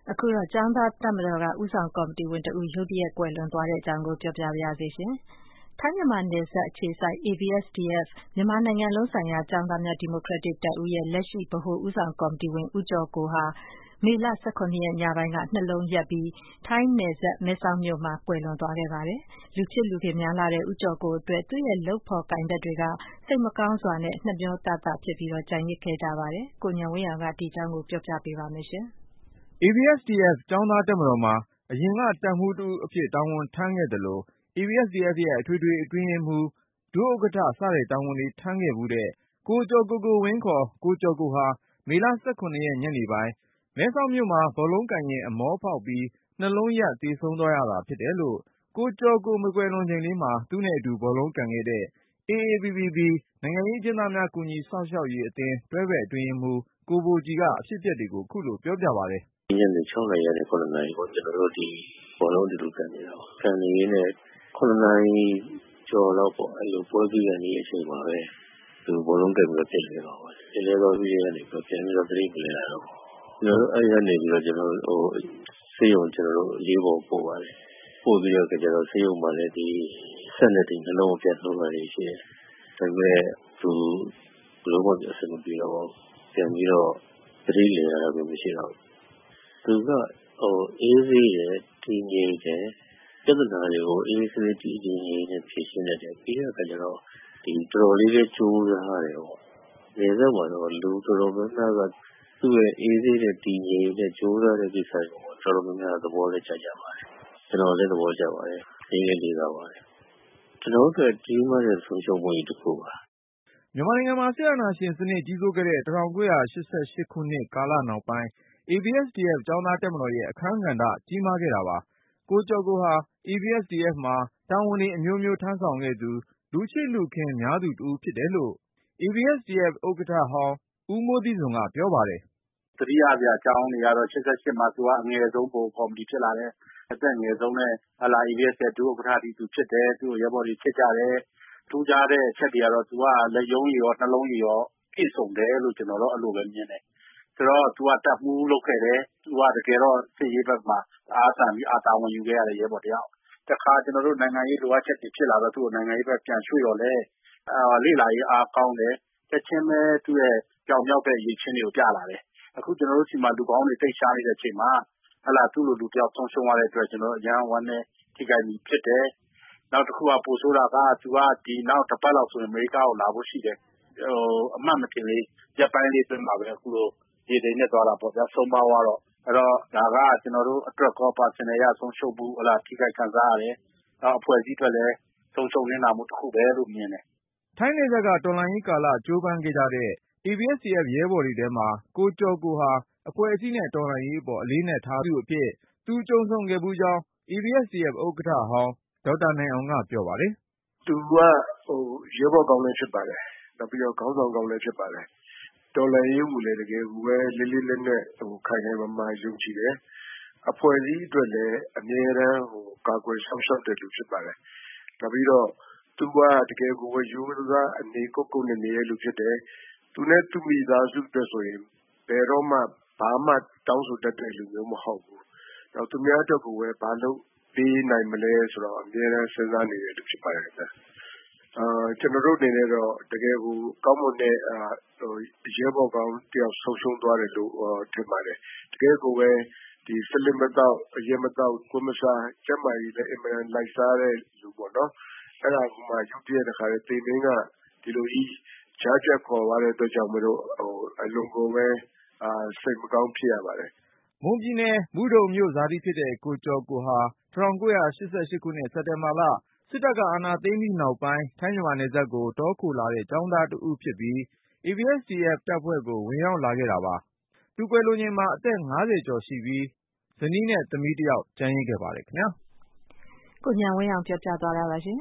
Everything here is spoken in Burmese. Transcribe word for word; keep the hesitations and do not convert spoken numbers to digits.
အခုတော့ကျောင်းသားတပ်မတော်ကဦးဆောင်ကော်မတီဝင်တဦးရုတ်တရက်ကွယ်လွန်သွားတဲ့အကြောင်းကိုပြောပြပါရစေရှင်။ထိုင်းမြန်မာနယ်စပ်အခြေစိုက် A B S D F မြန်မာနိုင်ငံလုံးဆိုင်ရာကျောင်းသားများဒီမိုကရက်တစ်တပ်ဦးရဲ့လက်ရှိဗဟိုဦးဆောင်ကော်မတီဝင်ဦးကျော်ကိုဟာမေလ၁၇ရက်ညပိုင်းကနှလုံးရပ်ပြီးထိုင်းနယ်စပ်မဲဆောက်မြို့မှာကွယ်လွန်သွားခဲ့ပါတယ်။လူချစ်လူခင်များလာတဲ့ဦးကျော်ကိုအတွက်သူ့ရဲ့လုပ်ဖော်ကိုင်ဘက်တွေကစိတ်မကောင်းစွာနဲ့နှမျောတတဖြစ်ပြီးတော့ကြံရစ်ခဲ့ကြပါတယ်။ကိုဉာဏ်ဝင်းအောင်ကဒီအကြောင်းကိုပြောပြပေးပါမယ်ရှင်။ A B S D F ကျောင်းသားတပ်မတော်မှာအရင်ကတပ်မှူးတဦးအဖြစ်တာဝန်ထမ်းခဲ့သလို A B S D F ရဲ့အထွေထွေအတွင်းရေးမှူးဒုဥက္ကဋ္ဌစတဲ့တာဝန်တွေထမ်းခဲ့ဖူးတဲ့ကိုကျော်ကိုကိုဝင်းခေါ်ကိုကျော်ကိုဟာမေလ၁၇ရက်ညနေပိုင်းမဲဆောက်မြို့မှာဘောလုံးကန်ရင်အမောဖောက်ပြီးနှလုံးရပ်သေဆုံးသွားရတာဖြစ်တယ်လို့ကိုကျော်ကိုမကွယ်လွန်ချိန်လေးမှာသူနဲ့အတူဘောလုံးကန်ခဲ့တဲ့ A A B B B နိုင်ငံရေးအကျဉ်းသားများကူညီစောင့်ရှောက်ရေးအသင်းတွဲဘက်အတွင်းရေးမှူးကိုဘိုကြည်ကအဖြစ်အပျက်တွေကိုခုလိုပြောပြပါတယ်။ညနေ၆နာရီကနေ၇နာရီပေါ့ကျွန်တော်တို့ဒီဘောလုံးတူတူကန်နေတာပေါ့။ကန်နေရင်းနဲ့၇နာရီကျော်တော့ပေါ့အဲ့လိုပွဲပြီးရနေတဲ့အချိန်မှာပဲသူဘောလုံးကန်ပြီးတော့ပြင်နေတော့ပေါ့။ပြင်နေတော့ပြီးရနေပြီးပြန်ပြီးတော့တိတ်ပြလဲလာတော့ကျွန်တော်တို့အဲ့ရနေပြီးတော့ကျွန်တော်တို့ဟိုစေးရုံကျွန်တော်တို့လေးပေါ်ပို့ပါတယ်။ပို့ပြီးတော့ကျွန်တော်စေးရုံမှာလည်းဒီဆက်နေတင်နှလုံးပြန်ဆုံးလာနေရှိတယ်။ဒါပေမဲ့သူဘလို့ပေါ့အဆင်မပြေတော့ပြန်ပြီးတော့တိတ်လေလာတော့မရှိတော့သူကဟိုအေးစေးရတည်ငြိမ်တယ်ပြဿနာတွေကိုအေးစေးတည်ငြိမ်နဲ့ဖြေရှင်းနေတယ်ပြီးတော့ကျတော့ဒီတော်လေးလေးကျိုးစားတယ်ပေါ့နေစက်မှာတော့လူတော်တော်များများကသူ့ရဲ့အေးစေးတဲ့တည်ငြိမ်နဲ့ကျိုးစားတဲ့ကိစ္စကိုတော်တော်များများသဘောနဲ့ကြားကြပါတယ်ကျွန်တော်လည်းသဘောကျပါတယ်ဒီလေးလေးသာပါတယ်ကျွန်တော်တို့ဒီမှာတဲ့ဆုံးရှုံးမှုကြီးတစ်ခုပါမြန်မာနိုင်ငံမှာဆရာနာရှင်စနစ်ကြီးစိုးခဲ့တဲ့၁၉၈၈ခုနှစ်ကာလနောက်ပိုင်း A B S D F ကျောင်းသားတပ်မတော်ရဲ့အခန်းကဏ္ဍကြီးမားခဲ့တာပါ။ကိုကျော်ကိုဟာ A B S D F မှာတာဝန်တွေအမျိုးမျိုးထမ်းဆောင်ခဲ့သူလူချစ်လူခင်များသူတဦးဖြစ်တယ်လို့ A B S D F ဥက္ကဋ္ဌဟောင်းဦးမိုးသီးဇွန်ကပြောပါတယ်။သတိရစရာအကြောင်းတွေကတော့၈၈မှာသူကအငယ်ဆုံးပုံကော်မတီဖြစ်လာတယ်။အသက်ငယ်ဆုံးနဲ့ဟလာ A B S ရဲ့ဒုဥက္ကဋ္ဌတီသူဖြစ်တယ်။သူ့ရဲဘော်တွေချစ်ကြတယ်။ထူးခြားတဲ့အချက်တွေကတော့သူကလက်ယုံရောနှလုံးရောပြည့်စုံတယ်လို့ကျွန်တော်တို့အဲ့လိုပဲမြင်တယ်။ဆိုတော့သူကတပ်မှုလုပ်ခဲ့တယ်။သူကတကယ်တော့စစ်ရေးဘက်မှာအားဆန်ပြီးအာတာဝန်ယူခဲ့ရတဲ့ရဲဘော်တယောက်။တခါကျွန်တော်တို့နိုင်ငံရေးလိုအပ်ချက်တွေဖြစ်လာတော့သူ့နိုင်ငံရေးဘက်ပြန်ရွှေ့တော့လေအာလေ့လာရေးအားကောင်းတယ်။ချက်ချင်းပဲသူ့ရဲ့ကြောင်မြောက်တဲ့ရည်ချင်းတွေကိုပြလာတယ်။အခုကျွန်တော်တို့ဒီမှာလူကောင်းတွေတိတ်ရှားနေတဲ့အချိန်မှာဟလာသူ့လိုလူတယောက်ဆုံးရှုံးရတဲ့အတွက်ကျွန်တော်အရန်ဝမ်းနဲ့ထိခိုက်ပြီးဖြစ်တယ်။နောက်တစ်ခုကပို့ဆိုတာကသူကဒီနောက်တစ်ပတ်လောက်ဆိုရင်အမေရိကကိုလာဖို့ရှိတယ်ဟိုအမှတ်မတင်လေးရပ်ပိုင်းလေးပြင်မှာပဲအခုလိုဒီတိန်နဲ့သွားတာပေါ့ဗျာဆုံးပါသွားတော့အဲ့တော့ဒါကကျွန်တော်တို့အတွက်ကောပါစင်ရဆုံးရှုံးမှုဟလာထိခိုက်ခံစားရတယ်နောက်အဖွဲ့အစည်းတွေလည်းဆုံးရှုံးနေတာမှုတစ်ခုပဲလို့မြင်တယ်ထိုင်းနယ်စပ်ကတော်လှန်ရေးကာလကြိုးပမ်းခဲ့ကြတဲ့ A B S D F ရဲဘော်တွေထဲမှာကိုကျော်ကိုဟာအဖွဲ့အစည်းနဲ့တော်လှန်ရေးအပေါ်အလေးနဲ့ထားသူအဖြစ်သူကြုံဆုံခဲ့ဘူးကြောင်း A B S D F ဥက္ကဋ္ဌဟောင်းဒေါက်တာနိုင်အောင်ကပြောပါတယ်သူကဟိုရဲဘော်ကောင်းလည်းဖြစ်ပါတယ်နောက်ပြီးတော့ခေါင်းဆောင်ကောင်းလည်းဖြစ်ပါတယ်တော်လှန်ရေးကိုလည်းတကယ်ကိုပဲလေးလေးလက်နဲ့ဟိုခိုင်ခိုင်မာမာယုံကြည်တယ်အဖွဲ့အစည်းအတွက်လည်းအမြဲတမ်းဟိုကာကွယ်ဆောင်ရှောက်တဲ့လူဖြစ်ပါတယ်နောက်ပြီးတော့သူကတကယ်ကိုပဲရိုးသားအနေကုတ်ကုတ်နဲ့နေတဲ့လူဖြစ်တယ်သူနဲ့သူမိသားစုအတွက်ဆိုရင်ဘယ်တော့မှဘာမှတောင်းဆိုတတ်တဲ့လူမျိုးမဟုတ်ဘူးနောက်သူများအတွက်ကိုပဲဘာလို့ပေးနိုင်မလဲဆိုတော့အမြဲတမ်းစဉ်းစားနေတဲ့လူဖြစ်ပါတယ်ခင်ဗျအာကျွန်တော်တို့အနေနဲ့တော့တကယ်ကိုကောင်းမွန်တဲ့အာဟိုရဲဘော်ကောင်းတယောက်ဆုံးရှုံးသွားတယ်လို့ထင်ပါတယ်တကယ်ကိုပဲဒီစလင်မတော့အရင်မတော့ကိုမစားကျမကြီးလည်းအင်မတန်လိုက်စားတဲ့လူပေါ့နော်အဲ့ဒါကမှရုပ်ပြတဲ့ခါလေးတိမ်မင်းကဒီလိုကြီးကြားချက်ခေါ်သွားတဲ့အတွက်ကြောင့်မလို့ဟိုအလုံးကိုပဲအာစိတ်မကောင်းဖြစ်ရပါတယ်မွန်ပြည်နယ်မုဒုံမြို့ဇာတိဖြစ်တဲ့ကိုကျော်ကိုဟာ၁၉၈၈ခုနှစ်စက်တင်ဘာလစစ်တပ်ကအာဏာသိမ်းပြီးနောက်ပိုင်းထိုင်းမြန်မာနယ်စပ်ကိုတောခိုလာတဲ့ကျောင်းသားတဦးဖြစ်ပြီး A B S D F တပ်ဖွဲ့ကိုဝင်ရောက်လာခဲ့တာပါသူကွယ်လွန်ချိန်မှာအသက်၅၀ကျော်ရှိပြီးဇနီးနဲ့သမီးတယောက်ကျန်ရစ်ခဲ့ပါတယ်ခင်ဗျာကိုဉာဏ်ဝင်းအောင်ပြောပြသွားတာပါရှင်